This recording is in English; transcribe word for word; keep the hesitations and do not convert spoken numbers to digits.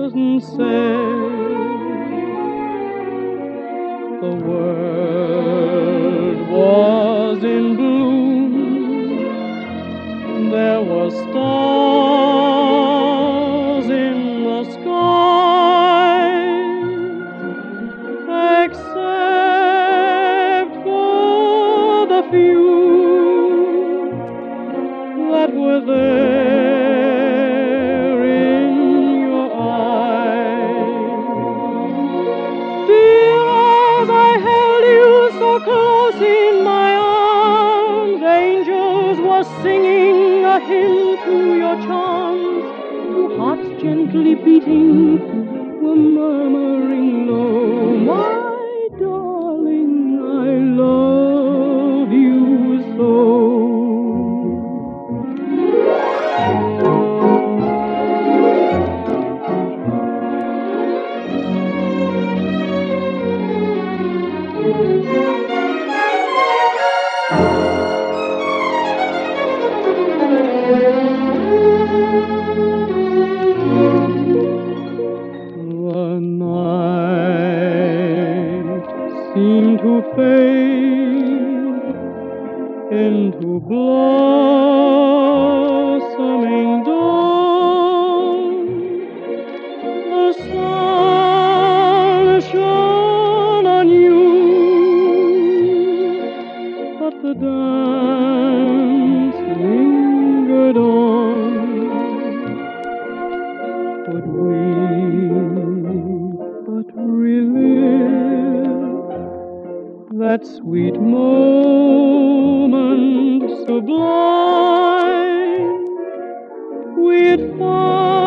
wasn't said. The world was in bloom. There were stars in the sky, except for the few that were there in your eyes. Dear, as I held you so close in my arms, angels were singing a hymn to your charms. Two hearts gently beating were murmuring low, my darling, I love you so. The night seemed to fade into blossoming dawn. The sun shone on you, but the dance lingered on. Could we but relive that sweet moment sublime, we'd find